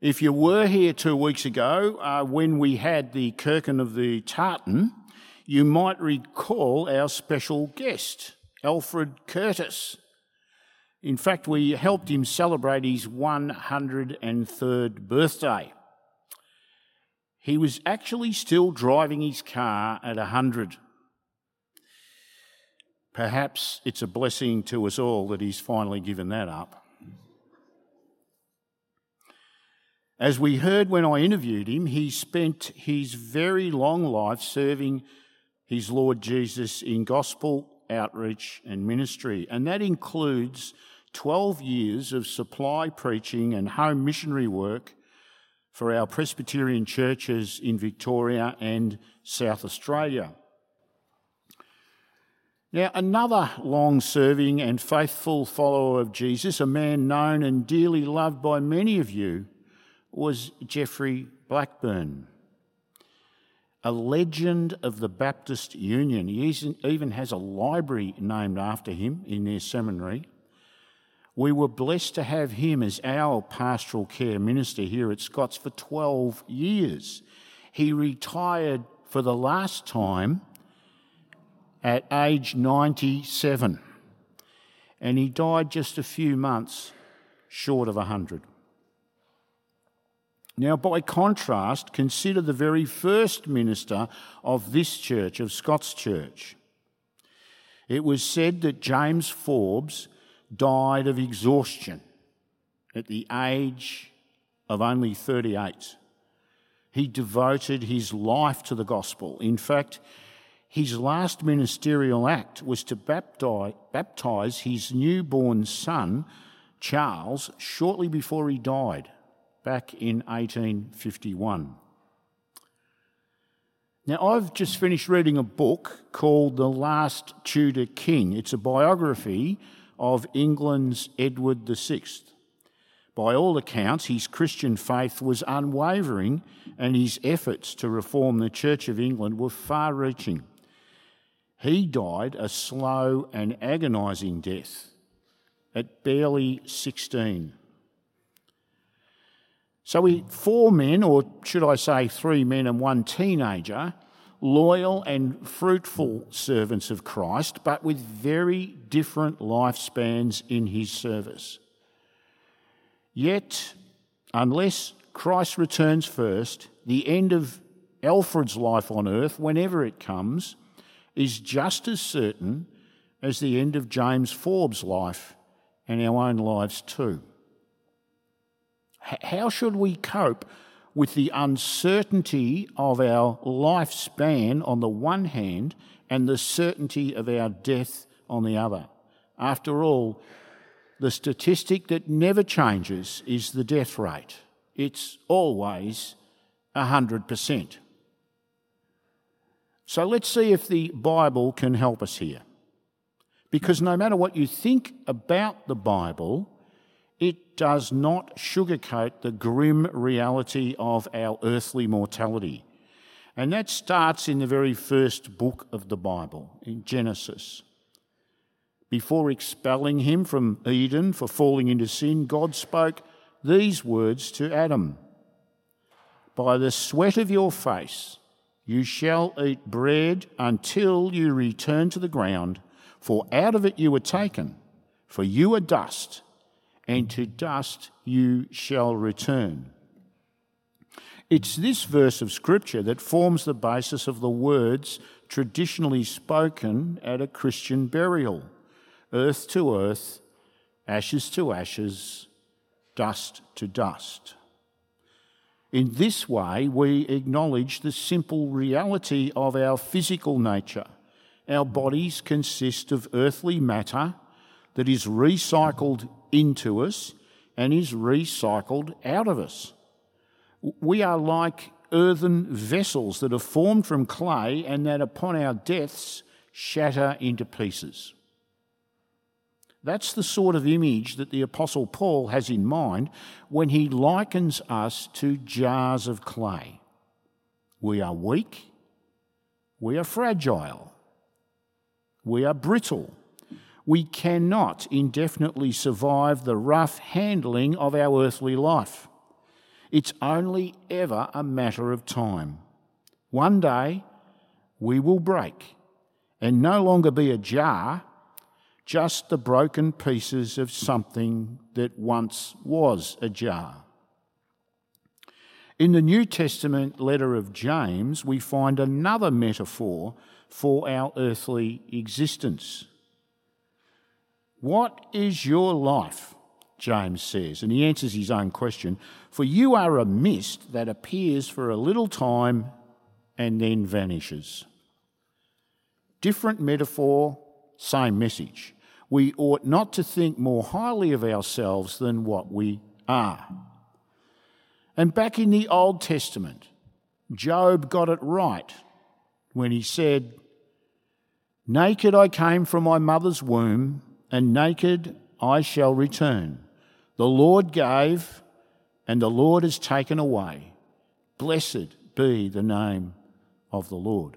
If you were here 2 weeks ago, when we had the Kirkin of the Tartan, you might recall our special guest, Alfred Curtis. In fact, we helped him celebrate his 103rd birthday. He was actually still driving his car at 100. Perhaps it's a blessing to us all that he's finally given that up. As we heard when I interviewed him, he spent his very long life serving his Lord Jesus in gospel outreach and ministry, and that includes 12 years of supply preaching and home missionary work for our Presbyterian churches in Victoria and South Australia. Now, another long-serving and faithful follower of Jesus, a man known and dearly loved by many of you, was Geoffrey Blackburn, a legend of the Baptist Union. He even has a library named after him in their seminary. We were blessed to have him as our pastoral care minister here at Scots for 12 years. He retired for the last time at age 97, and he died just a few months short of 100. Now, by contrast, consider the very first minister of this church, of Scots Church. It was said that James Forbes died of exhaustion at the age of only 38. He devoted his life to the gospel. In fact, his last ministerial act was to baptise his newborn son, Charles, shortly before he died, back in 1851. Now, I've just finished reading a book called The Last Tudor King. It's a biography of England's Edward VI. By all accounts, his Christian faith was unwavering and his efforts to reform the Church of England were far-reaching. He died a slow and agonising death at barely 16. So 4 men, or should I say 3 men and 1 teenager, loyal and fruitful servants of Christ, but with very different lifespans in his service. Yet, unless Christ returns first, the end of Alfred's life on earth, whenever it comes, is just as certain as the end of James Forbes' life and our own lives too. How should we cope with the uncertainty of our lifespan on the one hand and the certainty of our death on the other? After all, the statistic that never changes is the death rate. It's always 100%. So let's see if the Bible can help us here. Because no matter what you think about the Bible, it does not sugarcoat the grim reality of our earthly mortality. And that starts in the very first book of the Bible, in Genesis. Before expelling him from Eden for falling into sin, God spoke these words to Adam: "By the sweat of your face you shall eat bread until you return to the ground, for out of it you were taken, for you are dust, and to dust you shall return." It's this verse of Scripture that forms the basis of the words traditionally spoken at a Christian burial: earth to earth, ashes to ashes, dust to dust. In this way, we acknowledge the simple reality of our physical nature. Our bodies consist of earthly matter that is recycled into us and is recycled out of us. We are like earthen vessels that are formed from clay and that upon our deaths shatter into pieces. That's the sort of image that the Apostle Paul has in mind when he likens us to jars of clay. We are weak, we are fragile, we are brittle. We cannot indefinitely survive the rough handling of our earthly life. It's only ever a matter of time. One day we will break and no longer be a jar, just the broken pieces of something that once was a jar. In the New Testament letter of James, we find another metaphor for our earthly existence. What is your life? James says, and he answers his own question. For you are a mist that appears for a little time and then vanishes. Different metaphor, same message. We ought not to think more highly of ourselves than what we are. And back in the Old Testament, Job got it right when he said, "Naked I came from my mother's womb, and naked I shall return. The Lord gave, and the Lord has taken away. Blessed be the name of the Lord."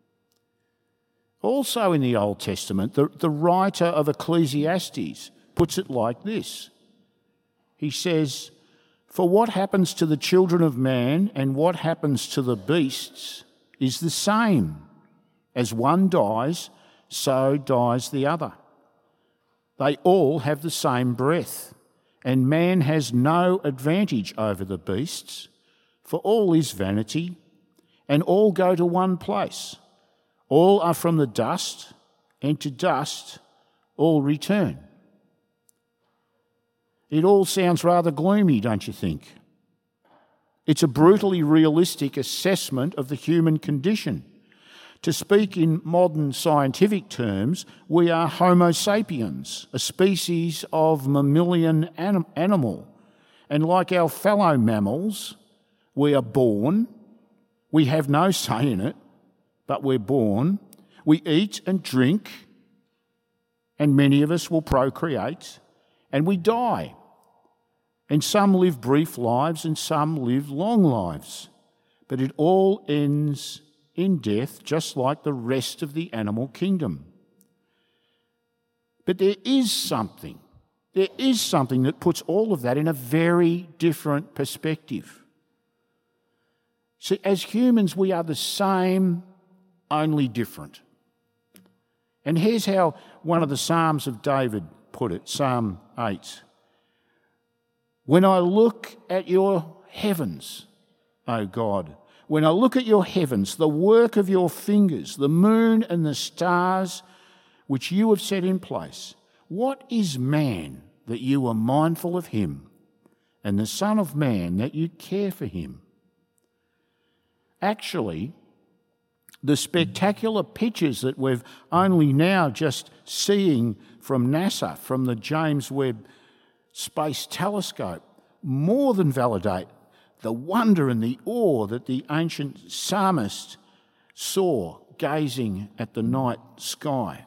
Also in the Old Testament, the writer of Ecclesiastes puts it like this. He says, "For what happens to the children of man and what happens to the beasts is the same. As one dies, so dies the other. They all have the same breath, and man has no advantage over the beasts, for all is vanity, and all go to one place. All are from the dust, and to dust all return." It all sounds rather gloomy, don't you think? It's a brutally realistic assessment of the human condition. To speak in modern scientific terms, we are Homo sapiens, a species of mammalian animal. And like our fellow mammals, we are born. We have no say in it, but we're born. We eat and drink, and many of us will procreate, and we die. And some live brief lives and some live long lives. But it all ends in death, just like the rest of the animal kingdom. But there is something that puts all of that in a very different perspective. See, as humans, we are the same, only different. And here's how one of the Psalms of David put it, Psalm 8. "When I look at your heavens, O God, when I look at your heavens, the work of your fingers, the moon and the stars which you have set in place, what is man that you are mindful of him, and the Son of Man that you care for him?" Actually, the spectacular pictures that we've only now just seeing from NASA, from the James Webb Space Telescope, more than validate the wonder and the awe that the ancient psalmist saw gazing at the night sky.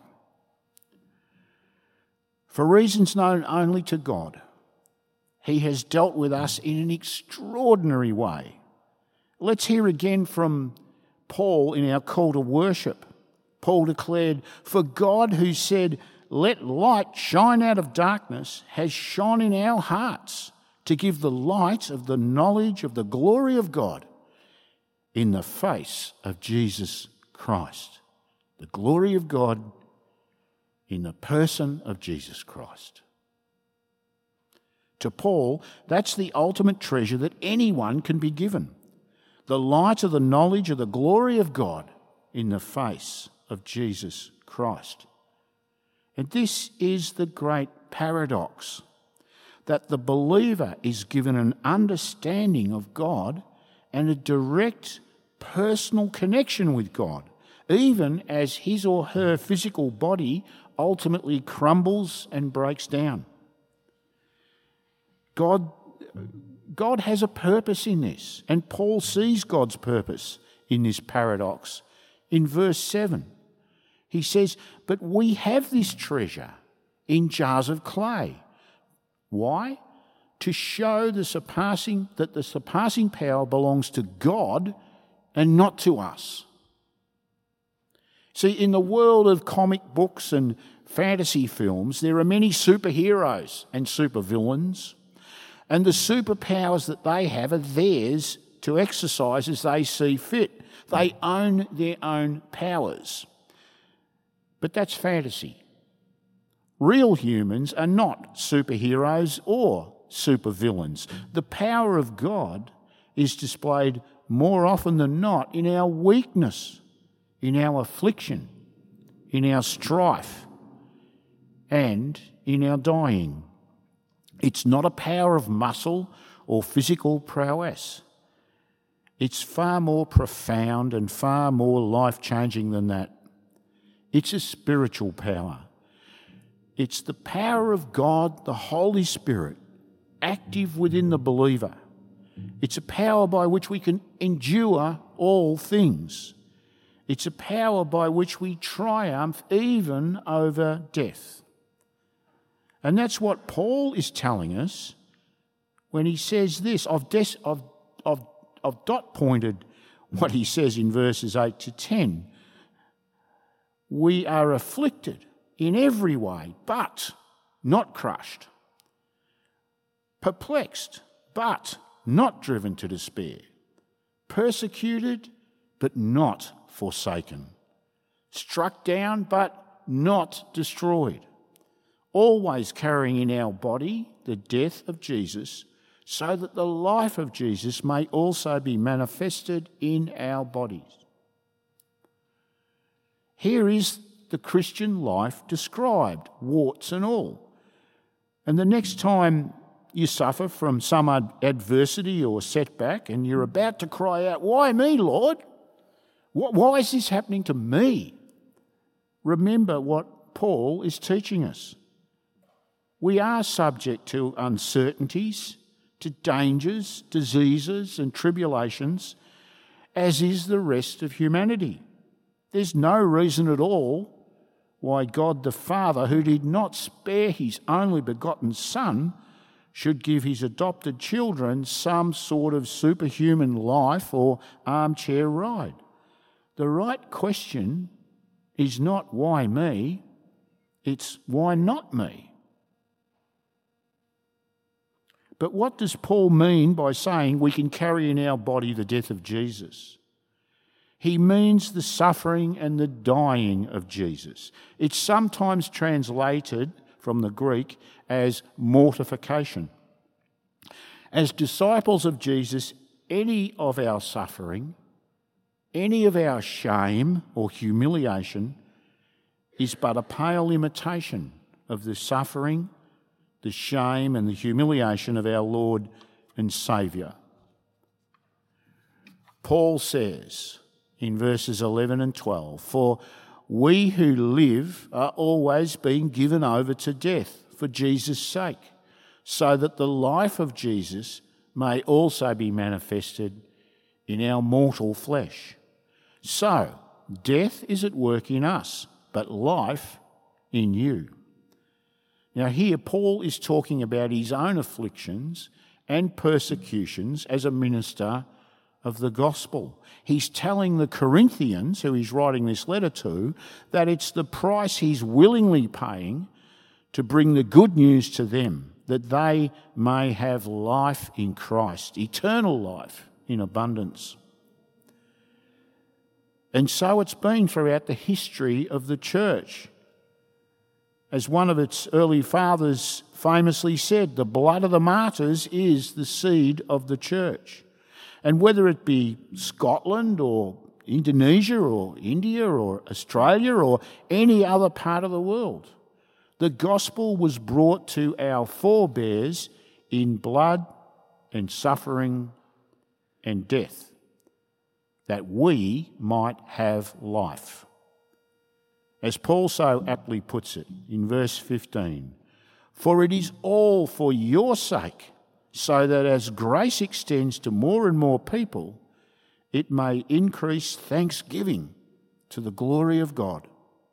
For reasons known only to God, he has dealt with us in an extraordinary way. Let's hear again from Paul in our call to worship. Paul declared, "For God who said, 'Let light shine out of darkness,' has shone in our hearts to give the light of the knowledge of the glory of God in the face of Jesus Christ." The glory of God in the person of Jesus Christ. To Paul, that's the ultimate treasure that anyone can be given. The light of the knowledge of the glory of God in the face of Jesus Christ. And this is the great paradox, that the believer is given an understanding of God and a direct personal connection with God, even as his or her physical body ultimately crumbles and breaks down. God has a purpose in this, and Paul sees God's purpose in this paradox. In verse 7, he says, "But we have this treasure in jars of clay." Why? To show that the surpassing power belongs to God and not to us. See, in the world of comic books and fantasy films, there are many superheroes and supervillains. And the superpowers that they have are theirs to exercise as they see fit. They own their own powers. But that's fantasy. Real humans are not superheroes or supervillains. The power of God is displayed more often than not in our weakness, in our affliction, in our strife, and in our dying. It's not a power of muscle or physical prowess. It's far more profound and far more life-changing than that. It's a spiritual power. It's the power of God, the Holy Spirit, active within the believer. It's a power by which we can endure all things. It's a power by which we triumph even over death. And that's what Paul is telling us when he says this. I've dot pointed what he says in verses 8 to 10. We are afflicted in every way, but not crushed. Perplexed, but not driven to despair. Persecuted, but not forsaken. Struck down, but not destroyed. Always carrying in our body the death of Jesus, so that the life of Jesus may also be manifested in our bodies. Here is the Christian life described, warts and all. And the next time you suffer from some adversity or setback and you're about to cry out, "Why me, Lord? Why is this happening to me?" Remember what Paul is teaching us. We are subject to uncertainties, to dangers, diseases and tribulations, as is the rest of humanity. There's no reason at all why God the Father, who did not spare his only begotten Son, should give his adopted children some sort of superhuman life or armchair ride. The right question is not why me, it's why not me. But what does Paul mean by saying we can carry in our body the death of Jesus? He means the suffering and the dying of Jesus. It's sometimes translated from the Greek as mortification. As disciples of Jesus, any of our suffering, any of our shame or humiliation is but a pale imitation of the suffering, the shame and the humiliation of our Lord and Saviour. Paul says in verses 11 and 12, "For we who live are always being given over to death for Jesus' sake, so that the life of Jesus may also be manifested in our mortal flesh. So, death is at work in us, but life in you." Now here Paul is talking about his own afflictions and persecutions as a minister of the gospel. He's telling the Corinthians, who he's writing this letter to, that it's the price he's willingly paying to bring the good news to them, that they may have life in Christ, eternal life in abundance. And so it's been throughout the history of the church. As one of its early fathers famously said, the blood of the martyrs is the seed of the church. And whether it be Scotland or Indonesia or India or Australia or any other part of the world, the gospel was brought to our forebears in blood and suffering and death, that we might have life. As Paul so aptly puts it in verse 15, "For it is all for your sake, so that as grace extends to more and more people, it may increase thanksgiving to the glory of God."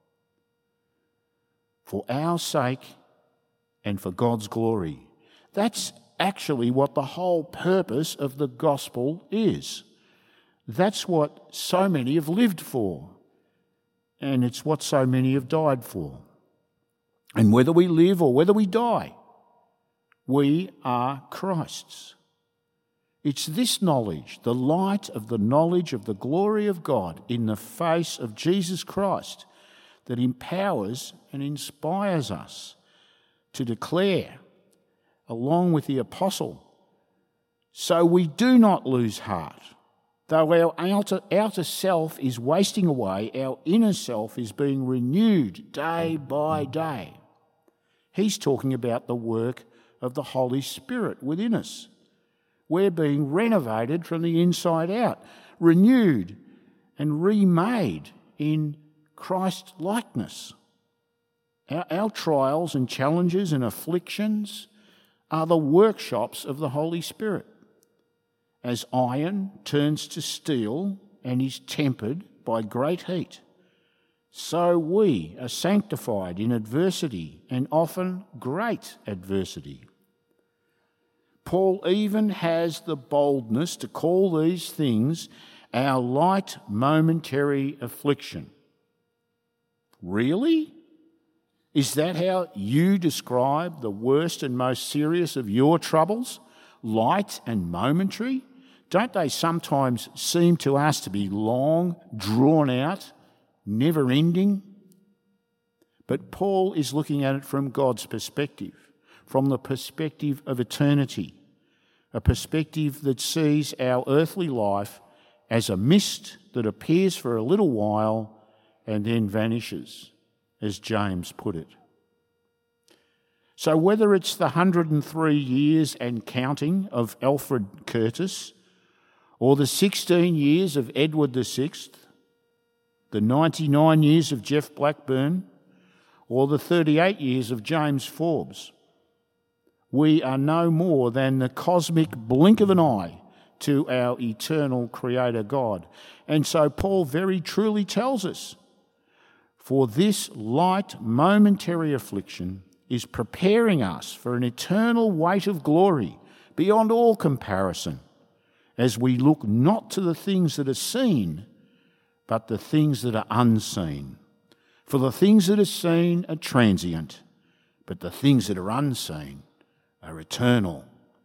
For our sake and for God's glory. That's actually what the whole purpose of the gospel is. That's what so many have lived for. And it's what so many have died for. And whether we live or whether we die, We are Christ's. It's this knowledge, the light of the knowledge of the glory of God in the face of Jesus Christ, that empowers and inspires us to declare, along with the apostle, so we do not lose heart. Though our outer self is wasting away, our inner self is being renewed day by day. He's talking about the work of the Holy Spirit within us. We're being renovated from the inside out, renewed and remade in Christ likeness. Our trials and challenges and afflictions are the workshops of the Holy Spirit. As iron turns to steel and is tempered by great heat, so we are sanctified in adversity and often great adversity. Paul even has the boldness to call these things our light momentary affliction. Really? Is that how you describe the worst and most serious of your troubles? Light and momentary? Don't they sometimes seem to us to be long, drawn out, never ending? But Paul is looking at it from God's perspective, from the perspective of eternity, a perspective that sees our earthly life as a mist that appears for a little while and then vanishes, as James put it. So whether it's the 103 years and counting of Alfred Curtis, or the 16 years of Edward VI, the 99 years of Jeff Blackburn, or the 38 years of James Forbes, we are no more than the cosmic blink of an eye to our eternal Creator God. And so Paul very truly tells us, for this light momentary affliction is preparing us for an eternal weight of glory beyond all comparison, as we look not to the things that are seen, but the things that are unseen. For the things that are seen are transient, but the things that are unseen are eternal.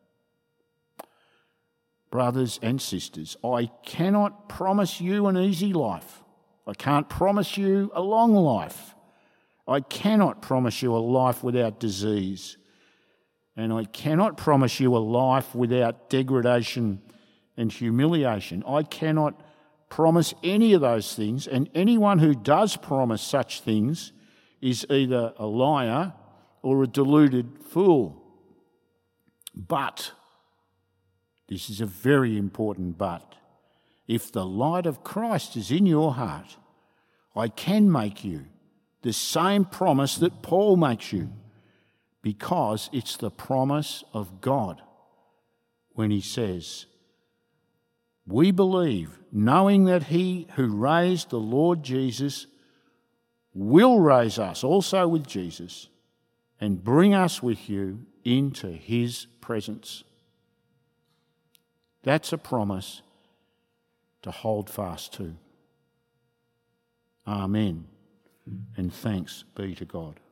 Brothers and sisters, I cannot promise you an easy life. I can't promise you a long life. I cannot promise you a life without disease. And I cannot promise you a life without degradation and humiliation. I cannot promise any of those things, and anyone who does promise such things is either a liar or a deluded fool. But, this is a very important but, if the light of Christ is in your heart, I can make you the same promise that Paul makes you, because it's the promise of God when he says, we believe, knowing that he who raised the Lord Jesus will raise us also with Jesus and bring us with you into his presence. That's a promise to hold fast to. Amen. And thanks be to God.